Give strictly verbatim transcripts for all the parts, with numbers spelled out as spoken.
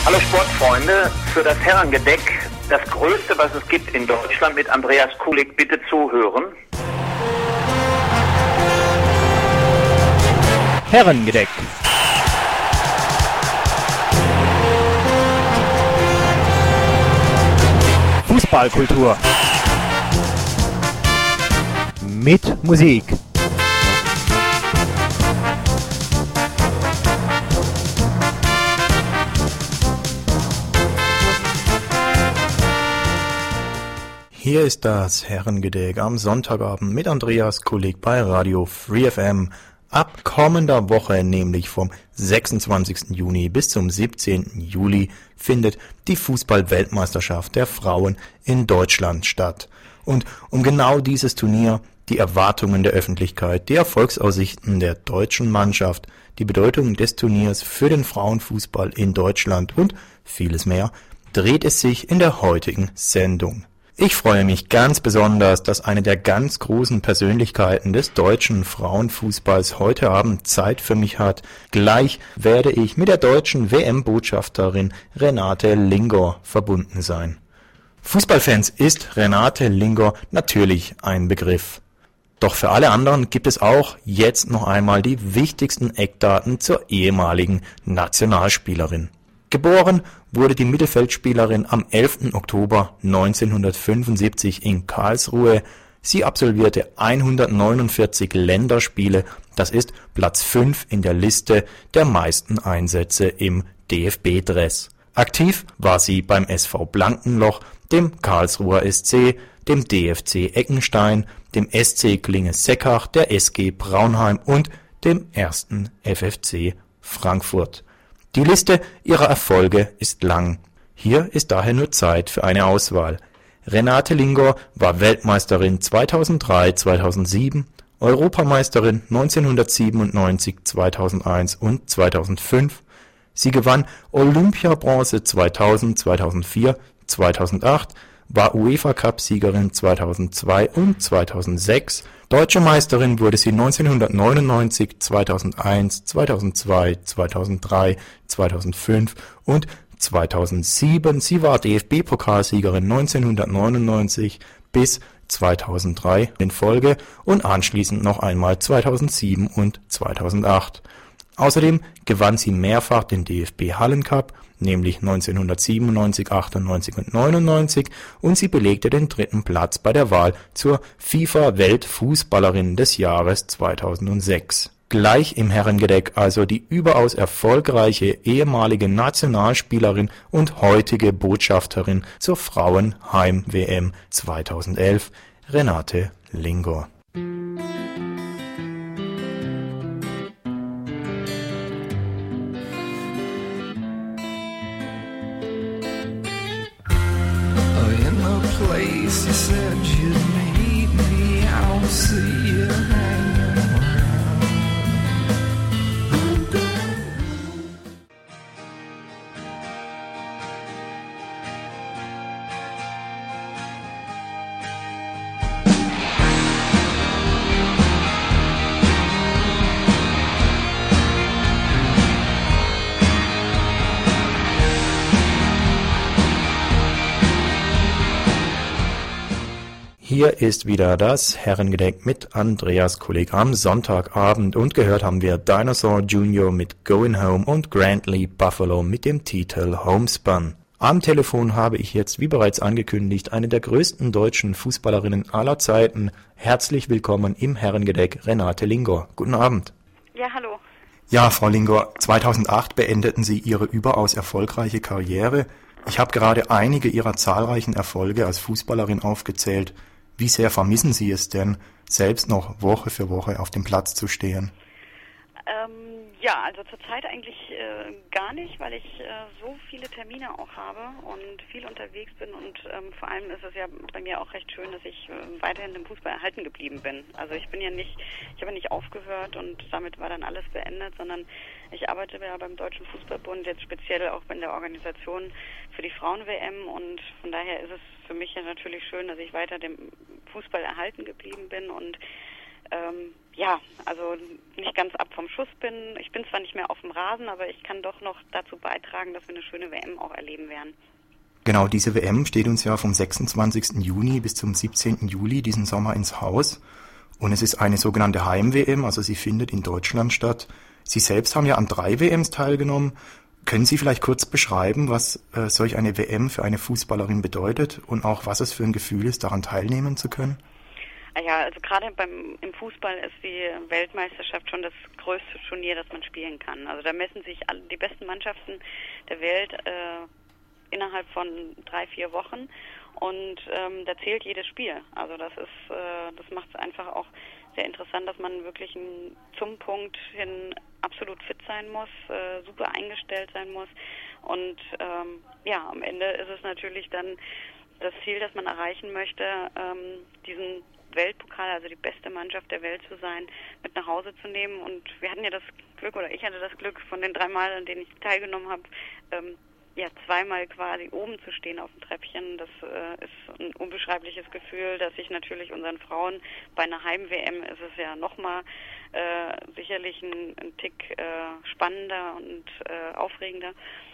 Hallo Sportfreunde, für das Herrengedeck, das Größte, was es gibt in Deutschland, mit Andreas Kulik, bitte zuhören. Herrengedeck. Fußballkultur. Mit Musik. Hier ist das Herrengedeck am Sonntagabend mit Andreas Kulik bei Radio Free F M. Ab kommender Woche, nämlich vom sechsundzwanzigsten Juni bis zum siebzehnten Juli, findet die Fußball-Weltmeisterschaft der Frauen in Deutschland statt. Und um genau dieses Turnier, die Erwartungen der Öffentlichkeit, die Erfolgsaussichten der deutschen Mannschaft, die Bedeutung des Turniers für den Frauenfußball in Deutschland und vieles mehr, dreht es sich in der heutigen Sendung. Ich freue mich ganz besonders, dass eine der ganz großen Persönlichkeiten des deutschen Frauenfußballs heute Abend Zeit für mich hat. Gleich werde ich mit der deutschen W M-Botschafterin Renate Lingor verbunden sein. Fußballfans ist Renate Lingor natürlich ein Begriff. Doch für alle anderen gibt es auch jetzt noch einmal die wichtigsten Eckdaten zur ehemaligen Nationalspielerin. Geboren wurde die Mittelfeldspielerin am elften Oktober neunzehnhundertfünfundsiebzig in Karlsruhe. Sie absolvierte hundertneunundvierzig Länderspiele, das ist Platz fünf in der Liste der meisten Einsätze im D F B-Dress. Aktiv war sie beim S V Blankenloch, dem Karlsruher S C, dem D F C Eckenstein, dem S C Klinge-Seckach, der S G Braunheim und dem ersten F F C Frankfurt. Die Liste ihrer Erfolge ist lang. Hier ist daher nur Zeit für eine Auswahl. Renate Lingor war Weltmeisterin zweitausenddrei, zweitausendsieben, Europameisterin neunzehnhundertsiebenundneunzig, zweitausendeins und zweitausendfünf. Sie gewann Olympiabronze zweitausend, zweitausendvier, zweitausendacht, war UEFA-Cup-Siegerin zweitausendzwei und zweitausendsechs. Deutsche Meisterin wurde sie neunzehnhundertneunundneunzig, zweitausendeins, zweitausendzwei, zweitausenddrei, zweitausendfünf und zweitausendsieben. Sie war D F B-Pokalsiegerin neunzehnhundertneunundneunzig bis zweitausenddrei in Folge und anschließend noch einmal zweitausendsieben und zweitausendacht. Außerdem gewann sie mehrfach den D F B-Hallencup, nämlich neunzehnhundertsiebenundneunzig, achtundneunzig und neunundneunzig, und sie belegte den dritten Platz bei der Wahl zur FIFA-Weltfußballerin des Jahres zweitausendsechs. Gleich im Herrengedeck also die überaus erfolgreiche ehemalige Nationalspielerin und heutige Botschafterin zur Frauenheim-W M zweitausendelf, Renate Lingor. Place you said you'd meet me, I don't see you hanging around. Hier ist wieder das Herrengedeck mit Andreas Kulik am Sonntagabend und gehört haben wir Dinosaur Junior mit Going Home und Grantley Buffalo mit dem Titel Homespun. Am Telefon habe ich jetzt, wie bereits angekündigt, eine der größten deutschen Fußballerinnen aller Zeiten. Herzlich willkommen im Herrengedeck, Renate Lingor. Guten Abend. Ja, hallo. Ja, Frau Lingor, zweitausendacht beendeten Sie Ihre überaus erfolgreiche Karriere. Ich habe gerade einige Ihrer zahlreichen Erfolge als Fußballerin aufgezählt. Wie sehr vermissen Sie es denn, selbst noch Woche für Woche auf dem Platz zu stehen? Ähm, ja, also zurzeit eigentlich äh, gar nicht, weil ich äh, so viele Termine auch habe und viel unterwegs bin und ähm, vor allem ist es ja bei mir auch recht schön, dass ich äh, weiterhin im Fußball erhalten geblieben bin. Also ich bin ja nicht, ich habe nicht aufgehört und damit war dann alles beendet, sondern ich arbeite ja beim Deutschen Fußballbund jetzt speziell auch in der Organisation für die Frauen-W M und von daher ist es für mich ja natürlich schön, dass ich weiter dem Fußball erhalten geblieben bin und ähm, ja, also nicht ganz ab vom Schuss bin. Ich bin zwar nicht mehr auf dem Rasen, aber ich kann doch noch dazu beitragen, dass wir eine schöne W M auch erleben werden. Genau, diese W M steht uns ja vom sechsundzwanzigsten Juni bis zum siebzehnten Juli diesen Sommer ins Haus. Und es ist eine sogenannte Heim-W M, also sie findet in Deutschland statt. Sie selbst haben ja an drei W Ms teilgenommen. Können Sie vielleicht kurz beschreiben, was äh, solch eine W M für eine Fußballerin bedeutet und auch was es für ein Gefühl ist, daran teilnehmen zu können? Ja, also gerade beim im Fußball ist die Weltmeisterschaft schon das größte Turnier, das man spielen kann. Also da messen sich alle, die besten Mannschaften der Welt äh, innerhalb von drei, vier Wochen und ähm, da zählt jedes Spiel. Also das ist, äh, das macht es einfach auch sehr interessant, dass man wirklich ein, zum Punkt hin absolut fit sein muss, äh, super eingestellt sein muss und ähm, ja, am Ende ist es natürlich dann das Ziel, das man erreichen möchte, ähm, diesen Weltpokal, also die beste Mannschaft der Welt zu sein, mit nach Hause zu nehmen. Und wir hatten ja das Glück, oder ich hatte das Glück, von den drei Mal, an denen ich teilgenommen habe, ähm, ja, zweimal quasi oben zu stehen auf dem Treppchen. Das äh, ist ein unbeschreibliches Gefühl, dass ich natürlich unseren Frauen bei einer Heim-W M ist es ja nochmal äh, sicherlich ein, ein Tick äh, spannender und äh, aufregender,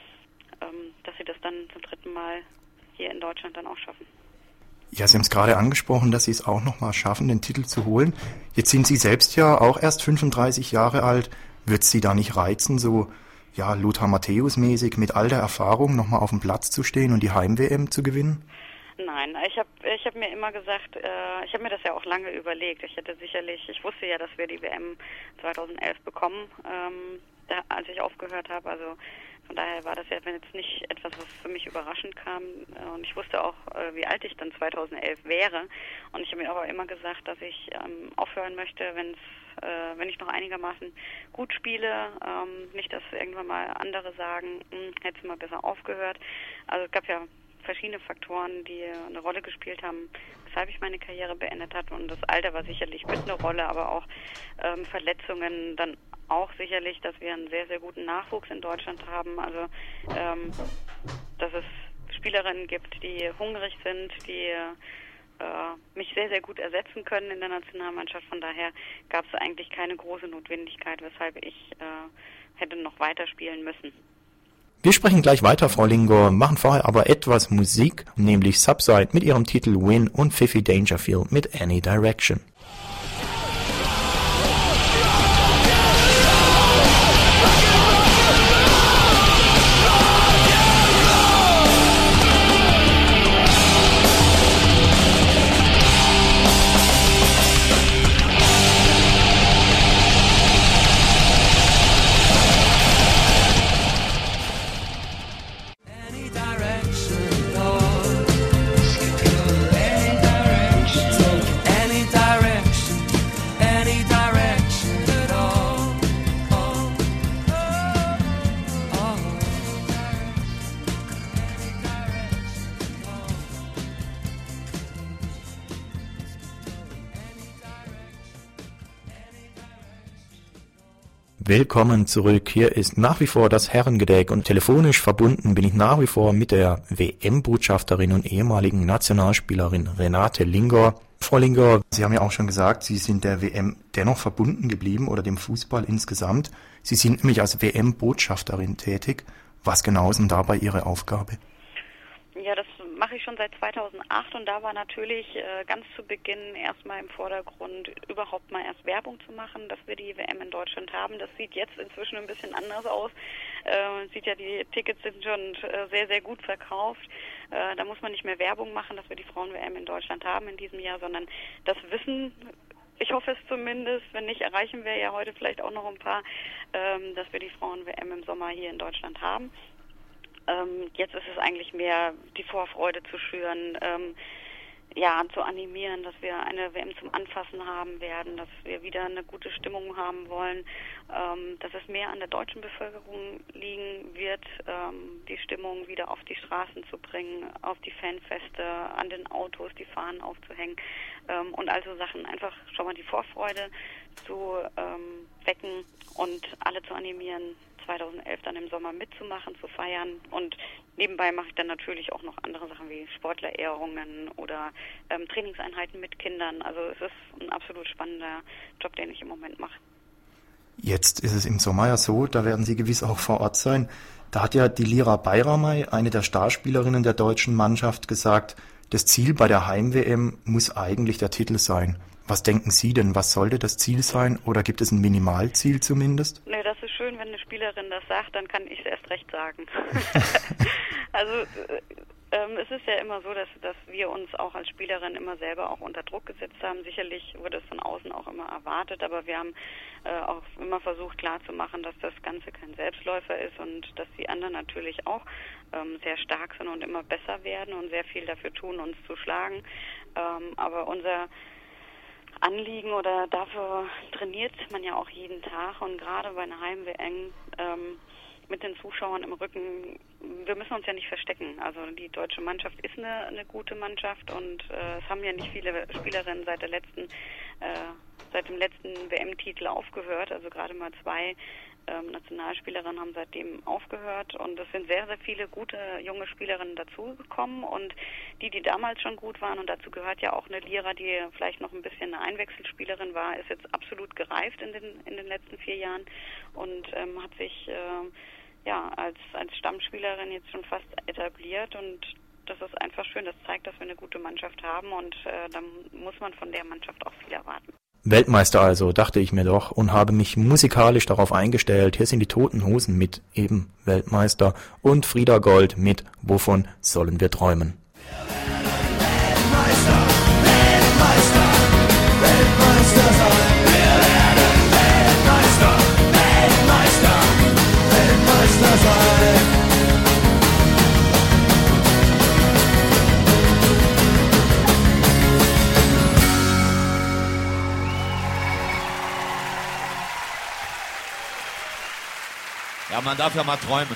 ähm, dass sie das dann zum dritten Mal hier in Deutschland dann auch schaffen. Ja, Sie haben es gerade angesprochen, dass Sie es auch nochmal schaffen, den Titel zu holen. Jetzt sind Sie selbst ja auch erst fünfunddreißig Jahre alt. Wird Sie da nicht reizen, so ja Lothar Matthäus-mäßig mit all der Erfahrung nochmal auf dem Platz zu stehen und die Heim-W M zu gewinnen? Nein, ich habe ich hab mir immer gesagt, äh, ich habe mir das ja auch lange überlegt. Ich hätte sicherlich, ich wusste ja, dass wir die W M zweitausendelf bekommen, ähm, da, als ich aufgehört habe. Also von daher war das ja jetzt nicht etwas, was für mich überraschend kam. Und ich wusste auch, wie alt ich dann zweitausendelf wäre. Und ich habe mir aber immer gesagt, dass ich ähm, aufhören möchte, wenn's, äh, wenn ich noch einigermaßen gut spiele. Ähm, nicht, dass irgendwann mal andere sagen, hättest du mal besser aufgehört. Also es gab ja verschiedene Faktoren, die eine Rolle gespielt haben, weshalb ich meine Karriere beendet habe. Und das Alter war sicherlich mit eine Rolle, aber auch ähm, Verletzungen, dann auch sicherlich, dass wir einen sehr, sehr guten Nachwuchs in Deutschland haben. Also, ähm, dass es Spielerinnen gibt, die hungrig sind, die äh, mich sehr, sehr gut ersetzen können in der Nationalmannschaft. Von daher gab es eigentlich keine große Notwendigkeit, weshalb ich äh, hätte noch weiterspielen müssen. Wir sprechen gleich weiter, Frau Lingor, machen vorher aber etwas Musik, nämlich Subside mit ihrem Titel Win und Fifi Dangerfield mit Any Direction. Willkommen zurück. Hier ist nach wie vor das Herrengedeck und telefonisch verbunden bin ich nach wie vor mit der W M-Botschafterin und ehemaligen Nationalspielerin Renate Lingor. Frau Lingor, Sie haben ja auch schon gesagt, Sie sind der W M dennoch verbunden geblieben oder dem Fußball insgesamt. Sie sind nämlich als W M-Botschafterin tätig. Was genau ist denn dabei Ihre Aufgabe? Ja, das mache ich schon seit zweitausendacht und da war natürlich äh, ganz zu Beginn erstmal im Vordergrund, überhaupt mal erst Werbung zu machen, dass wir die W M in Deutschland haben. Das sieht jetzt inzwischen ein bisschen anders aus. Äh, sieht ja, die Tickets sind schon äh, sehr, sehr gut verkauft. Äh, da muss man nicht mehr Werbung machen, dass wir die Frauen-W M in Deutschland haben in diesem Jahr, sondern das Wissen, ich hoffe es zumindest, wenn nicht, erreichen wir ja heute vielleicht auch noch ein paar, ähm, dass wir die Frauen-W M im Sommer hier in Deutschland haben. Ähm, jetzt ist es eigentlich mehr, die Vorfreude zu schüren, ähm, ja, zu animieren, dass wir eine W M zum Anfassen haben werden, dass wir wieder eine gute Stimmung haben wollen, ähm, dass es mehr an der deutschen Bevölkerung liegen wird, ähm, die Stimmung wieder auf die Straßen zu bringen, auf die Fanfeste, an den Autos die Fahnen aufzuhängen ähm, und also Sachen, einfach schon mal die Vorfreude zu ähm, wecken und alle zu animieren, zweitausendelf dann im Sommer mitzumachen, zu feiern. Und nebenbei mache ich dann natürlich auch noch andere Sachen wie Sportlerehrungen oder ähm, Trainingseinheiten mit Kindern. Also es ist ein absolut spannender Job, den ich im Moment mache. Jetzt ist es im Sommer ja so, da werden Sie gewiss auch vor Ort sein. Da hat ja die Lira Bayramay, eine der Starspielerinnen der deutschen Mannschaft, gesagt, das Ziel bei der Heim-W M muss eigentlich der Titel sein. Was denken Sie denn, was sollte das Ziel sein oder gibt es ein Minimalziel zumindest? Nee, das ist schön, wenn eine Spielerin das sagt, dann kann ich es erst recht sagen. Also ähm, es ist ja immer so, dass, dass wir uns auch als Spielerin immer selber auch unter Druck gesetzt haben. Sicherlich wurde es von außen auch immer erwartet, aber wir haben äh, auch immer versucht klarzumachen, dass das Ganze kein Selbstläufer ist und dass die anderen natürlich auch ähm, sehr stark sind und immer besser werden und sehr viel dafür tun, uns zu schlagen. Ähm, aber unser Anliegen oder dafür trainiert man ja auch jeden Tag und gerade bei einer Heim-W M ähm, mit den Zuschauern im Rücken, wir müssen uns ja nicht verstecken. Also die deutsche Mannschaft ist eine, eine gute Mannschaft und äh, es haben ja nicht viele Spielerinnen seit der letzten, äh, seit dem letzten W M-Titel aufgehört. Also gerade mal zwei ähm, Nationalspielerinnen haben seitdem aufgehört und es sind sehr, sehr viele gute junge Spielerinnen dazugekommen und die, die damals schon gut waren und dazu gehört ja auch eine Lira, die vielleicht noch ein bisschen eine Einwechselspielerin war, ist jetzt absolut gereift in den in den letzten vier Jahren und ähm, hat sich äh, ja als als Stammspielerin jetzt schon fast etabliert und das ist einfach schön. Das zeigt, dass wir eine gute Mannschaft haben und äh, dann muss man von der Mannschaft auch viel erwarten. Weltmeister also, dachte ich mir doch und habe mich musikalisch darauf eingestellt. Hier sind die Toten Hosen mit eben Weltmeister und Frieda Gold mit Wovon sollen wir träumen? Weltmeister, Weltmeister, Weltmeister sein. Wir werden Weltmeister, Weltmeister, Weltmeister sein. Ja, man darf ja mal träumen.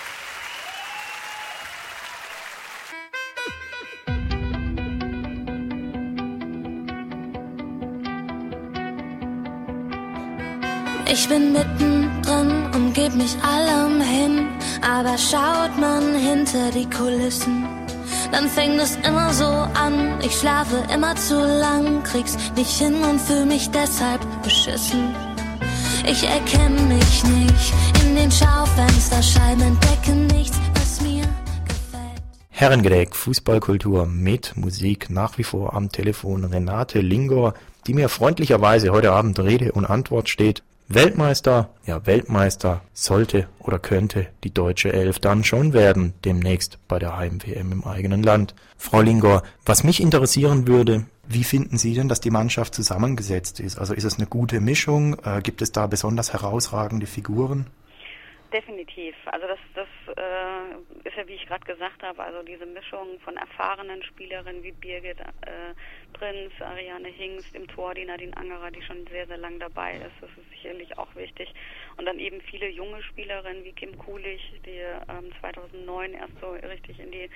Ich bin mittendrin und geb mich allem hin, aber schaut man hinter die Kulissen, dann fängt es immer so an. Ich schlafe immer zu lang, krieg's nicht hin und fühl mich deshalb beschissen. Ich erkenne mich nicht in den Schaufensterscheiben, entdecke nichts, was mir gefällt. Herrengedeck, Fußballkultur mit Musik, nach wie vor am Telefon Renate Lingor, die mir freundlicherweise heute Abend Rede und Antwort steht. Weltmeister, ja Weltmeister sollte oder könnte die deutsche Elf dann schon werden, demnächst bei der Heim-W M im eigenen Land. Frau Lingor, was mich interessieren würde, wie finden Sie denn, dass die Mannschaft zusammengesetzt ist? Also ist es eine gute Mischung? Äh, gibt es da besonders herausragende Figuren? Definitiv. Also das, das äh, ist ja, wie ich gerade gesagt habe, also diese Mischung von erfahrenen Spielerinnen wie Birgit äh, Prinz, Ariane Hingst im Tor, die Nadine Angerer, die schon sehr, sehr lang dabei ist. Das ist sicherlich auch wichtig. Und dann eben viele junge Spielerinnen wie Kim Kulich, die ähm, zweitausendneun erst so richtig in die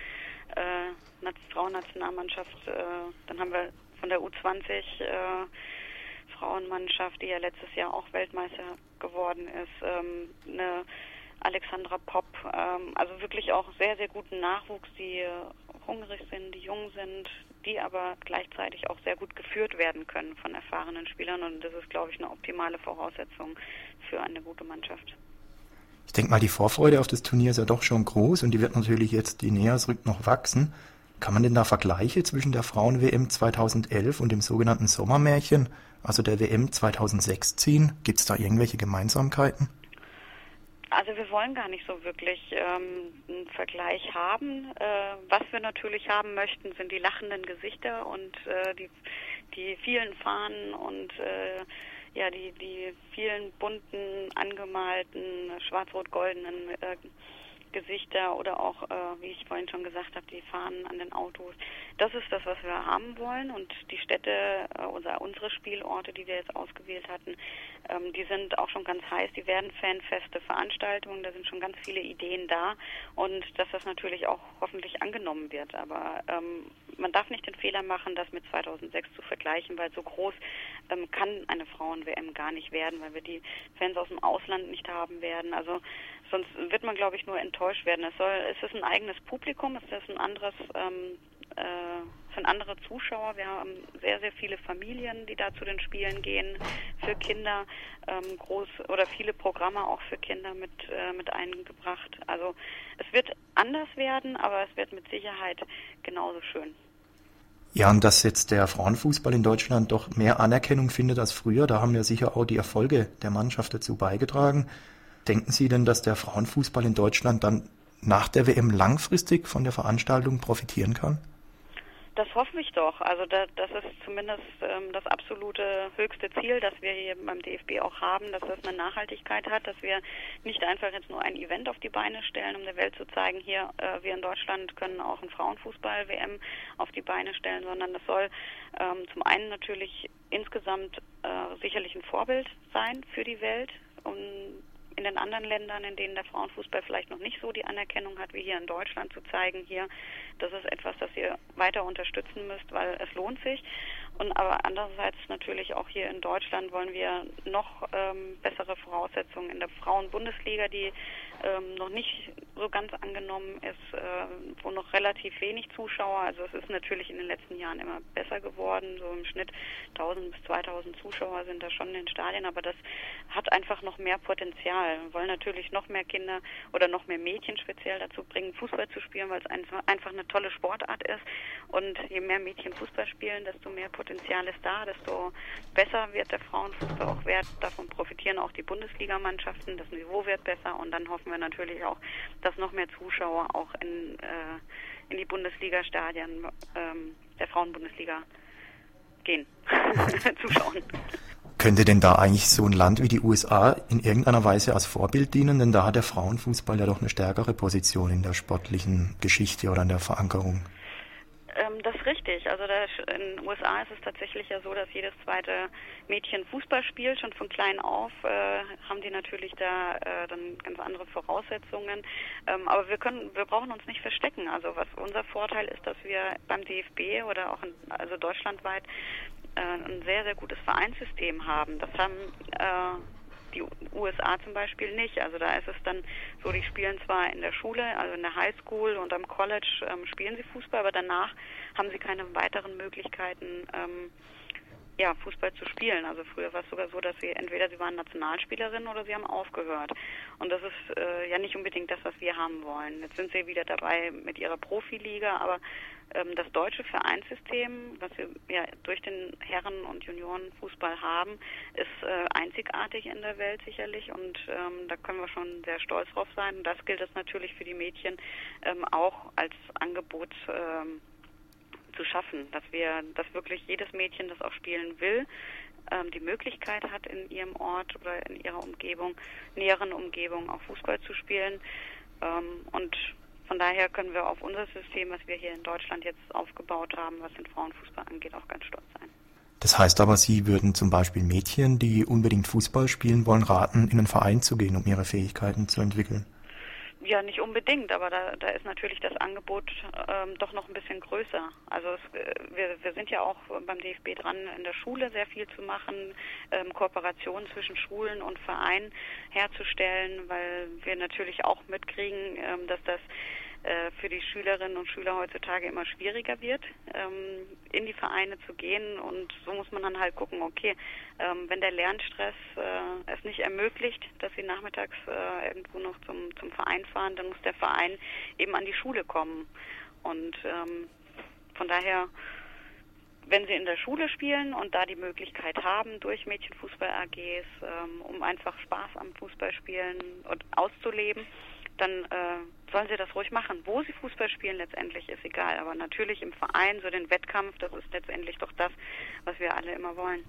äh, Frauennationalmannschaft, äh, dann haben wir von der U zwanzig äh, Frauenmannschaft, die ja letztes Jahr auch Weltmeister geworden ist, ähm, eine Alexandra Popp, ähm, also wirklich auch sehr, sehr guten Nachwuchs, die äh, hungrig sind, die jung sind, die aber gleichzeitig auch sehr gut geführt werden können von erfahrenen Spielern und das ist, glaube ich, eine optimale Voraussetzung für eine gute Mannschaft. Ich denke mal, die Vorfreude auf das Turnier ist ja doch schon groß und die wird natürlich jetzt, je näher es rückt, noch wachsen. Kann man denn da Vergleiche zwischen der Frauen-W M zweitausendelf und dem sogenannten Sommermärchen, also der W M zweitausendsechs ziehen? Gibt es da irgendwelche Gemeinsamkeiten? Also wir wollen gar nicht so wirklich ähm, einen Vergleich haben. Äh, was wir natürlich haben möchten, sind die lachenden Gesichter und äh, die, die vielen Fahnen und äh, ja die, die vielen bunten, angemalten, schwarz-rot-goldenen äh, Gesichter oder auch, äh, wie ich vorhin schon gesagt habe, die Fahnen an den Autos. Das ist das, was wir haben wollen, und die Städte, äh, oder unsere Spielorte, die wir jetzt ausgewählt hatten, ähm, die sind auch schon ganz heiß, die werden fanfeste Veranstaltungen, da sind schon ganz viele Ideen da, und dass das natürlich auch hoffentlich angenommen wird, aber ähm, man darf nicht den Fehler machen, das mit zweitausendsechs zu vergleichen, weil so groß ähm, kann eine Frauen-W M gar nicht werden, weil wir die Fans aus dem Ausland nicht haben werden. Also sonst wird man, glaube ich, nur enttäuscht werden. Es soll, es ist ein eigenes Publikum, es ist ein anderes, ähm, äh, es sind andere Zuschauer. Wir haben sehr, sehr viele Familien, die da zu den Spielen gehen, für Kinder, ähm, groß oder viele Programme auch für Kinder mit äh, mit eingebracht. Also es wird anders werden, aber es wird mit Sicherheit genauso schön. Ja, und dass jetzt der Frauenfußball in Deutschland doch mehr Anerkennung findet als früher, da haben ja sicher auch die Erfolge der Mannschaft dazu beigetragen. Denken Sie denn, dass der Frauenfußball in Deutschland dann nach der W M langfristig von der Veranstaltung profitieren kann? Das hoffe ich doch. Also da, das ist zumindest ähm, das absolute höchste Ziel, das wir hier beim D F B auch haben, dass das eine Nachhaltigkeit hat, dass wir nicht einfach jetzt nur ein Event auf die Beine stellen, um der Welt zu zeigen, hier, äh, wir in Deutschland können auch ein Frauenfußball-W M auf die Beine stellen, sondern das soll ähm, zum einen natürlich insgesamt äh, sicherlich ein Vorbild sein für die Welt, um in den anderen Ländern, in denen der Frauenfußball vielleicht noch nicht so die Anerkennung hat wie hier in Deutschland, zu zeigen, hier, das ist etwas, das ihr weiter unterstützen müsst, weil es lohnt sich. Und aber andererseits natürlich auch hier in Deutschland wollen wir noch ähm, bessere Voraussetzungen in der Frauenbundesliga, die ähm, noch nicht so ganz angenommen ist, äh, wo noch relativ wenig Zuschauer, also es ist natürlich in den letzten Jahren immer besser geworden, so im Schnitt tausend bis zweitausend Zuschauer sind da schon in den Stadien, aber das hat einfach noch mehr Potenzial. Wir wollen natürlich noch mehr Kinder oder noch mehr Mädchen speziell dazu bringen, Fußball zu spielen, weil es einfach eine tolle Sportart ist, und je mehr Mädchen Fußball spielen, desto mehr Potenzial ist da, desto besser wird der Frauenfußball auch wert. Davon profitieren auch die Bundesligamannschaften, das Niveau wird besser, und dann hoffen wir natürlich auch, dass noch mehr Zuschauer auch in, äh, in die Bundesliga-Stadien ähm, der Frauenbundesliga gehen, zuschauen. Könnte denn da eigentlich so ein Land wie die U S A in irgendeiner Weise als Vorbild dienen? Denn da hat der Frauenfußball ja doch eine stärkere Position in der sportlichen Geschichte oder in der Verankerung. Ähm, das ist richtig. Also da, in den U S A ist es tatsächlich ja so, dass jedes zweite Mädchen Fußball spielt. Schon von klein auf äh, haben die natürlich da äh, dann ganz andere Voraussetzungen. Ähm, aber wir können, wir brauchen uns nicht verstecken. Also was unser Vorteil ist, dass wir beim D F B oder auch in, also deutschlandweit äh, ein sehr, sehr gutes Vereinssystem haben. Das haben äh, die U S A zum Beispiel nicht. Also da ist es dann so, die spielen zwar in der Schule, also in der Highschool und am College ähm, spielen sie Fußball, aber danach haben sie keine weiteren Möglichkeiten, ähm, ja, Fußball zu spielen. Also früher war es sogar so, dass sie entweder sie waren Nationalspielerinnen oder sie haben aufgehört. Und das ist äh, ja nicht unbedingt das, was wir haben wollen. Jetzt sind sie wieder dabei mit ihrer Profiliga, aber ähm, das deutsche Vereinssystem, was wir ja durch den Herren- und Juniorenfußball haben, ist äh, einzigartig in der Welt sicherlich, und ähm, da können wir schon sehr stolz drauf sein. Und das gilt es natürlich für die Mädchen ähm, auch als Angebot ähm, zu schaffen, dass wir, dass wirklich jedes Mädchen, das auch spielen will, ähm, die Möglichkeit hat, in ihrem Ort oder in ihrer Umgebung, näheren Umgebung auch Fußball zu spielen. Ähm, und von daher können wir auf unser System, was wir hier in Deutschland jetzt aufgebaut haben, was den Frauenfußball angeht, auch ganz stolz sein. Das heißt aber, Sie würden zum Beispiel Mädchen, die unbedingt Fußball spielen wollen, raten, in einen Verein zu gehen, um ihre Fähigkeiten zu entwickeln? Ja, nicht unbedingt, aber da, da ist natürlich das Angebot ähm, doch noch ein bisschen größer. Also es, äh, wir, wir sind ja auch beim D F B dran, in der Schule sehr viel zu machen, ähm, Kooperationen zwischen Schulen und Vereinen herzustellen, weil wir natürlich auch mitkriegen, ähm, dass das äh, für die Schülerinnen und Schüler heutzutage immer schwieriger wird, ähm, in die Vereine zu gehen, und so muss man dann halt gucken, okay, ähm, wenn der Lernstress äh, es nicht ermöglicht, dass sie nachmittags äh, irgendwo noch zum, zum Verein fahren, dann muss der Verein eben an die Schule kommen, und ähm, von daher, wenn sie in der Schule spielen und da die Möglichkeit haben, durch Mädchenfußball-A Gs, ähm, um einfach Spaß am Fußballspielen und auszuleben, dann äh, sollen sie das ruhig machen. Wo sie Fußball spielen, letztendlich ist egal. Aber natürlich im Verein, so den Wettkampf, das ist letztendlich doch das, was wir alle immer wollen.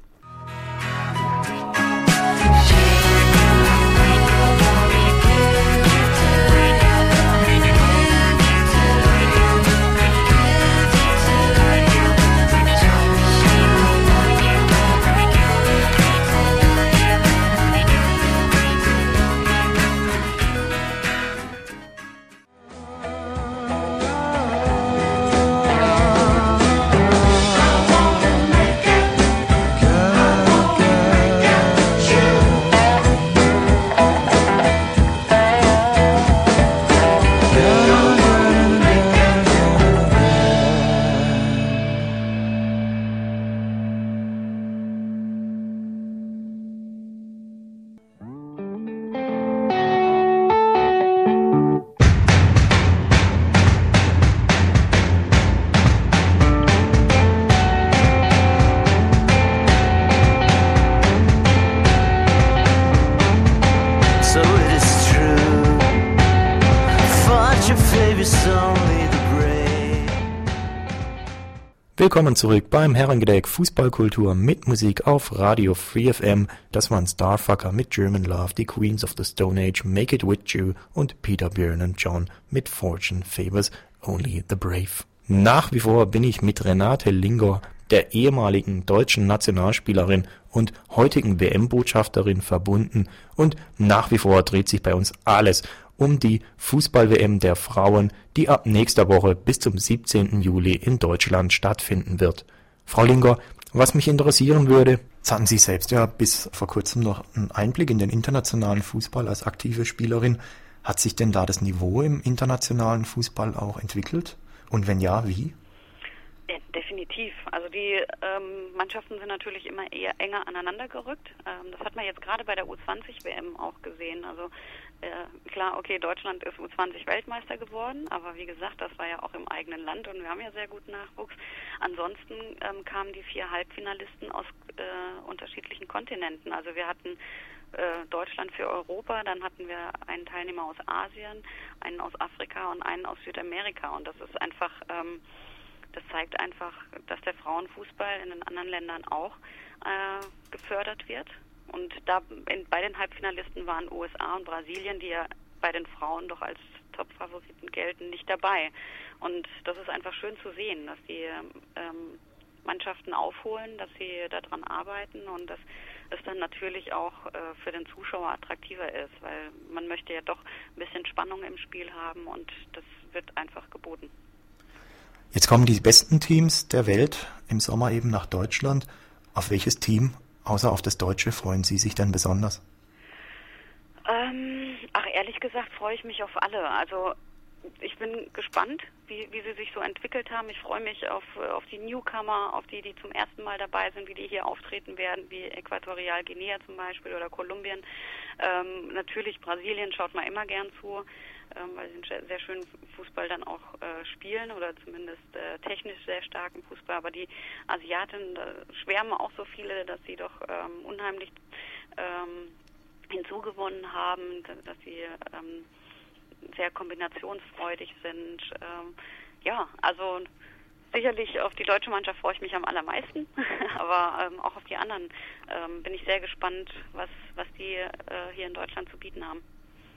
only the brave. Willkommen zurück beim Herrengedeck Fußballkultur mit Musik auf Radio Free F M. Das waren Starfucker mit German Love, die Queens of the Stone Age, Make It With You und Peter, Björn und John mit Fortune Favors Only the Brave. Nach wie vor bin ich mit Renate Linger, der ehemaligen deutschen Nationalspielerin und heutigen W M-Botschafterin, verbunden, und nach wie vor dreht sich bei uns alles um die Fußball-W M der Frauen, die ab nächster Woche bis zum siebzehnten Juli in Deutschland stattfinden wird. Frau Linger, was mich interessieren würde, jetzt hatten Sie selbst ja bis vor kurzem noch einen Einblick in den internationalen Fußball als aktive Spielerin. Hat sich denn da das Niveau im internationalen Fußball auch entwickelt? Und wenn ja, wie? Ja, definitiv. Also die ähm, Mannschaften sind natürlich immer eher enger aneinander gerückt. Ähm, das hat man jetzt gerade bei der U zwanzig W M auch gesehen. Also äh, klar, okay, Deutschland ist U zwanzig Weltmeister geworden, aber wie gesagt, das war ja auch im eigenen Land und wir haben ja sehr guten Nachwuchs. Ansonsten ähm, kamen die vier Halbfinalisten aus äh, unterschiedlichen Kontinenten. Also wir hatten äh, Deutschland für Europa, dann hatten wir einen Teilnehmer aus Asien, einen aus Afrika und einen aus Südamerika, und das ist einfach... Ähm, Das zeigt einfach, dass der Frauenfußball in den anderen Ländern auch äh, gefördert wird. Und da in, bei den Halbfinalisten waren U S A und Brasilien, die ja bei den Frauen doch als Top-Favoriten gelten, nicht dabei. Und das ist einfach schön zu sehen, dass die ähm, Mannschaften aufholen, dass sie daran arbeiten und dass es dann natürlich auch äh, für den Zuschauer attraktiver ist, weil man möchte ja doch ein bisschen Spannung im Spiel haben, und das wird einfach geboten. Jetzt kommen die besten Teams der Welt im Sommer eben nach Deutschland. Auf welches Team, außer auf das deutsche, freuen Sie sich denn besonders? Ähm, ach, ehrlich gesagt freue ich mich auf alle. Also ich bin gespannt, wie, wie sie sich so entwickelt haben. Ich freue mich auf, auf die Newcomer, auf die, die zum ersten Mal dabei sind, wie die hier auftreten werden, wie Äquatorial Guinea zum Beispiel oder Kolumbien. Ähm, natürlich Brasilien schaut man immer gern zu, ähm, weil sie einen sehr schönen Fußball dann auch äh, spielen oder zumindest äh, technisch sehr starken Fußball. Aber die Asiaten, da schwärmen auch so viele, dass sie doch ähm, unheimlich ähm, hinzugewonnen haben, dass sie ähm, sehr kombinationsfreudig sind. Ähm, ja, also sicherlich auf die deutsche Mannschaft freue ich mich am allermeisten, aber ähm, auch auf die anderen ähm, bin ich sehr gespannt, was, was die äh, hier in Deutschland zu bieten haben.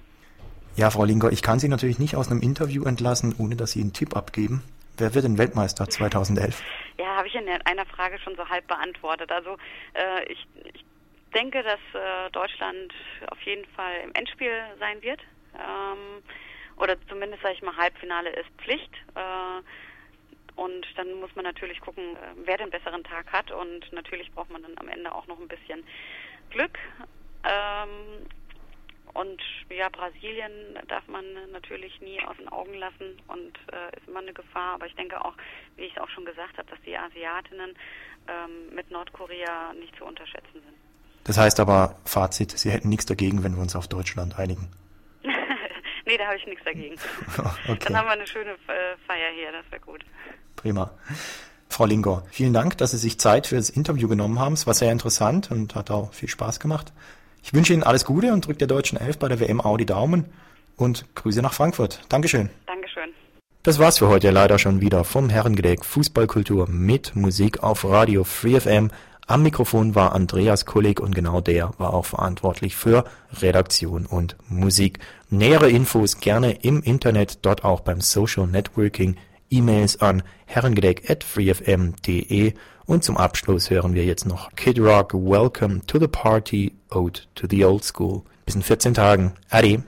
Ja, Frau Linger, ich kann Sie natürlich nicht aus einem Interview entlassen, ohne dass Sie einen Tipp abgeben. Wer wird denn Weltmeister zweitausendelf? Ja, habe ich in einer Frage schon so halb beantwortet. Also äh, ich, ich denke, dass äh, Deutschland auf jeden Fall im Endspiel sein wird. Ähm, oder zumindest, sage ich mal, Halbfinale ist Pflicht. Äh, und dann muss man natürlich gucken, äh, wer den besseren Tag hat. Und natürlich braucht man dann am Ende auch noch ein bisschen Glück. Ähm, und ja, Brasilien darf man natürlich nie aus den Augen lassen und äh, ist immer eine Gefahr. Aber ich denke auch, wie ich es auch schon gesagt habe, dass die Asiatinnen ähm, mit Nordkorea nicht zu unterschätzen sind. Das heißt aber, Fazit, Sie hätten nichts dagegen, wenn wir uns auf Deutschland einigen. Nee, da habe ich nichts dagegen. Okay. Dann haben wir eine schöne äh, Feier hier, das wäre gut. Prima. Frau Linger, vielen Dank, dass Sie sich Zeit für das Interview genommen haben. Es war sehr interessant und hat auch viel Spaß gemacht. Ich wünsche Ihnen alles Gute und drücke der deutschen Elf bei der W M auch die Daumen und Grüße nach Frankfurt. Dankeschön. Dankeschön. Das war's für heute leider schon wieder vom Herrengedeck Fußballkultur mit Musik auf Radio Free F M. Am Mikrofon war Andreas Kullig und genau der war auch verantwortlich für Redaktion und Musik. Nähere Infos gerne im Internet, dort auch beim Social Networking. E-Mails an herrengedeck at freefm punkt de und zum Abschluss hören wir jetzt noch Kid Rock, Welcome to the Party, Ode to the Old School. Bis in vierzehn Tagen. Ade.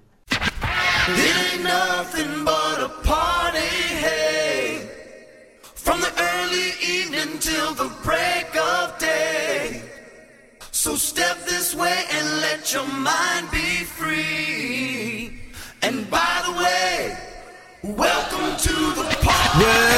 Till the break of day. So step this way and let your mind be free. And by the way, welcome to the party. Yeah.